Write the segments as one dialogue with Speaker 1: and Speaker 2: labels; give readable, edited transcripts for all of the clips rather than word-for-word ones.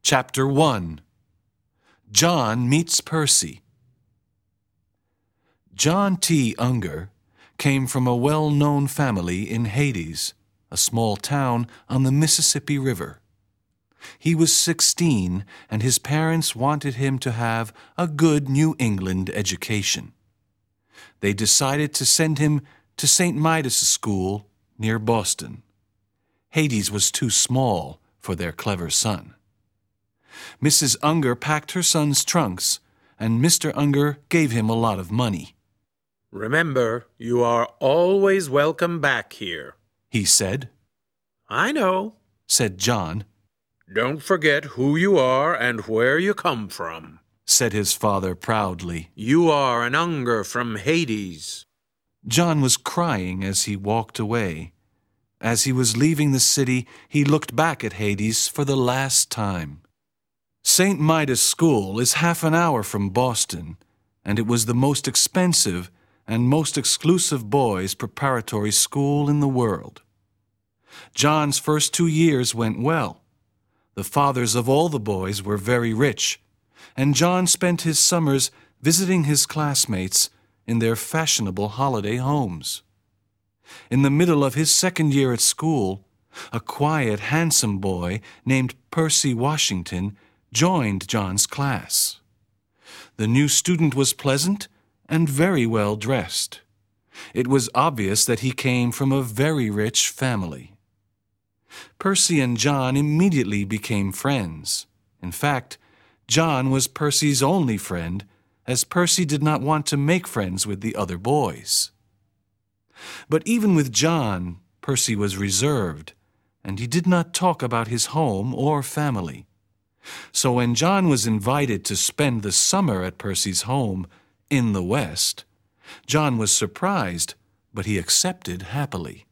Speaker 1: Chapter 1. John Meets Percy. John T. Unger came from a well-known family in Hades, a small town on the Mississippi River. He was 16, and his parents wanted him to have a good New England education. They decided to send him to St. Midas School near Boston. Hades was too small for their clever son. Mrs. Unger packed her son's trunks, and Mr. Unger gave him a lot of money.
Speaker 2: "Remember, you are always welcome back here,"
Speaker 1: he said.
Speaker 2: "I know,"
Speaker 1: said John.
Speaker 2: "Don't forget who you are and where you come from,"
Speaker 1: said his father proudly.
Speaker 2: "You are an Unger from Hades."
Speaker 1: John was crying as he walked away. As he was leaving the city, he looked back at Hades for the last time. St. Midas School is half an hour from Boston, and it was the most expensive and most exclusive boys' preparatory school in the world. John's first 2 years went well. The fathers of all the boys were very rich, and John spent his summers visiting his classmates in their fashionable holiday homes. In the middle of his second year at school, a quiet, handsome boy named Percy Washington joined John's class. The new student was pleasant and very well dressed. It was obvious that he came from a very rich family. Percy and John immediately became friends. In fact, John was Percy's only friend, as Percy did not want to make friends with the other boys. But even with John, Percy was reserved, and he did not talk about his home or family. So when John was invited to spend the summer at Percy's home in the West, John was surprised, but he accepted happily.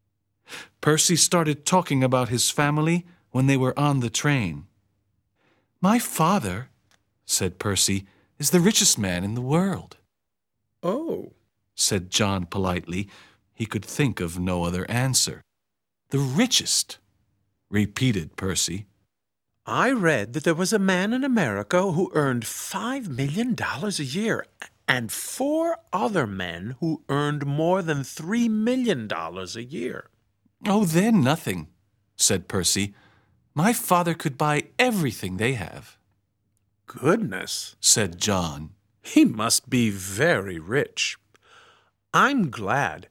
Speaker 1: Percy started talking about his family when they were on the train. "My father," said Percy, "is the richest man in the world."
Speaker 2: "Oh,"
Speaker 1: said John politely. He could think of no other answer. "The richest," repeated Percy.
Speaker 2: "I read that there was a man in America who earned $5 million a year, and 4 other men who earned more than $3 million a year."
Speaker 1: "Oh, they're nothing," said Percy. "My father could buy everything they have."
Speaker 2: "Goodness,"
Speaker 1: said John.
Speaker 2: "He must be very rich. I'm glad.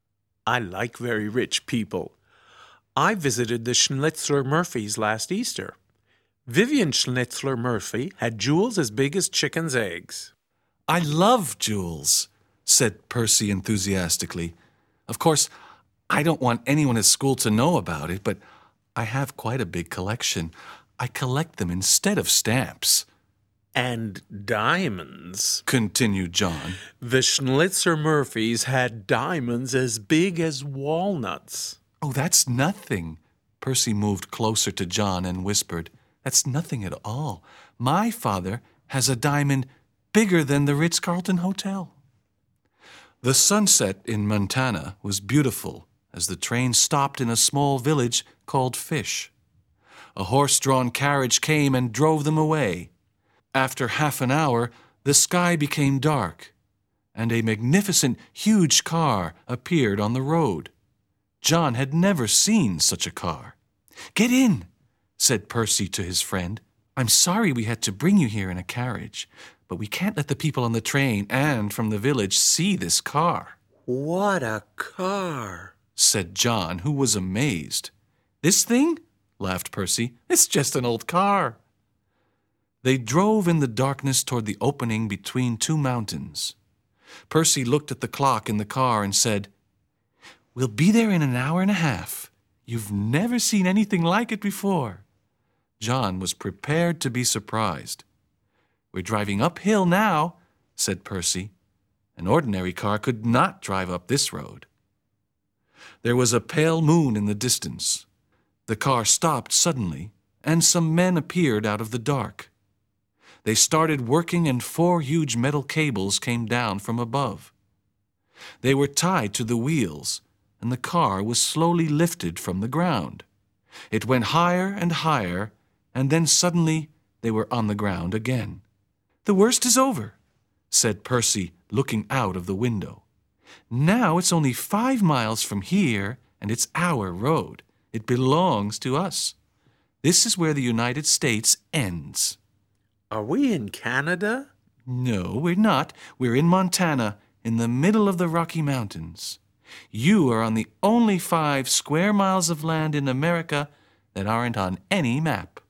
Speaker 2: I like very rich people. I visited the Schnitzler Murphys last Easter. Vivian Schnitzler Murphy had jewels as big as chickens' eggs."
Speaker 1: "I love jewels," said Percy enthusiastically. "Of course, I don't want anyone at school to know about it, but I have quite a big collection. I collect them instead of stamps."
Speaker 2: "And diamonds,"
Speaker 1: continued John.
Speaker 2: "The Schnitzler Murphys had diamonds as big as walnuts."
Speaker 1: "Oh, that's nothing." Percy moved closer to John and whispered, "That's nothing at all. My father has a diamond bigger than the Ritz-Carlton Hotel." The sunset in Montana was beautiful as the train stopped in a small village called Fish. A horse-drawn carriage came and drove them away. After half an hour, the sky became dark, and a magnificent, huge car appeared on the road. John had never seen such a car. "Get in," said Percy to his friend. "I'm sorry we had to bring you here in a carriage, but we can't let the people on the train and from the village see this car."
Speaker 2: "What a car,"
Speaker 1: said John, who was amazed. "This thing?" laughed Percy. "It's just an old car." They drove in the darkness toward the opening between 2 mountains. Percy looked at the clock in the car and said, "We'll be there in an hour and a half. You've never seen anything like it before." John was prepared to be surprised. "We're driving uphill now," said Percy. "An ordinary car could not drive up this road." There was a pale moon in the distance. The car stopped suddenly, and some men appeared out of the dark. They started working, and 4 huge metal cables came down from above. They were tied to the wheels, and the car was slowly lifted from the ground. It went higher and higher, and then suddenly they were on the ground again. "The worst is over," said Percy, looking out of the window. "Now it's only 5 miles from here, and it's our road. It belongs to us. This is where the United States ends."
Speaker 2: Are we in Canada?
Speaker 1: "No, we're not. We're in Montana, in the middle of the Rocky Mountains. You are on the only 5 square miles of land in America that aren't on any map."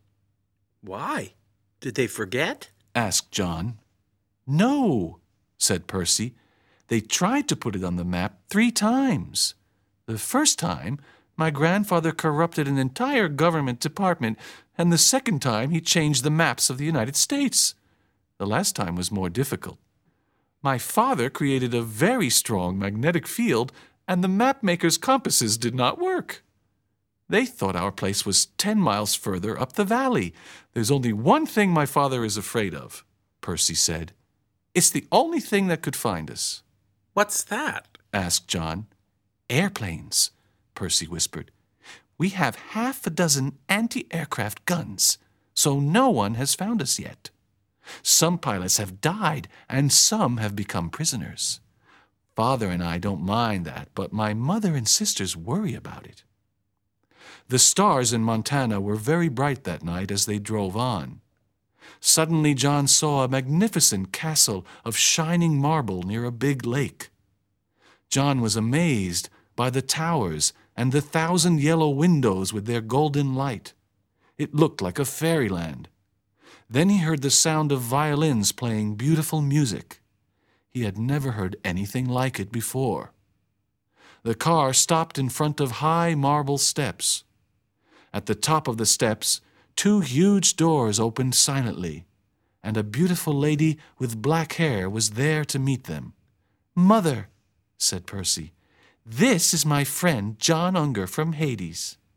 Speaker 2: Why? Did they forget?
Speaker 1: asked John. "No," said Percy. "They tried to put it on the map 3 times. The first time, my grandfather corrupted an entire government department, and the second time he changed the maps of the United States. The last time was more difficult. My father created a very strong magnetic field, and the mapmakers' compasses did not work. They thought our place was 10 miles further up the valley. There's only one thing my father is afraid of," Percy said. "It's the only thing that could find us."
Speaker 2: What's that?
Speaker 1: asked John. "Airplanes," Percy whispered. "We have 6 anti-aircraft guns, so no one has found us yet. Some pilots have died, and some have become prisoners. Father and I don't mind that, but my mother and sisters worry about it." The stars in Montana were very bright that night as they drove on. Suddenly John saw a magnificent castle of shining marble near a big lake. John was amazed by the towers and the 1,000 yellow windows with their golden light. It looked like a fairyland. Then he heard the sound of violins playing beautiful music. He had never heard anything like it before. The car stopped in front of high marble steps. At the top of the steps, 2 huge doors opened silently, and a beautiful lady with black hair was there to meet them. "Mother," said Percy, "this is my friend John Unger from Hades."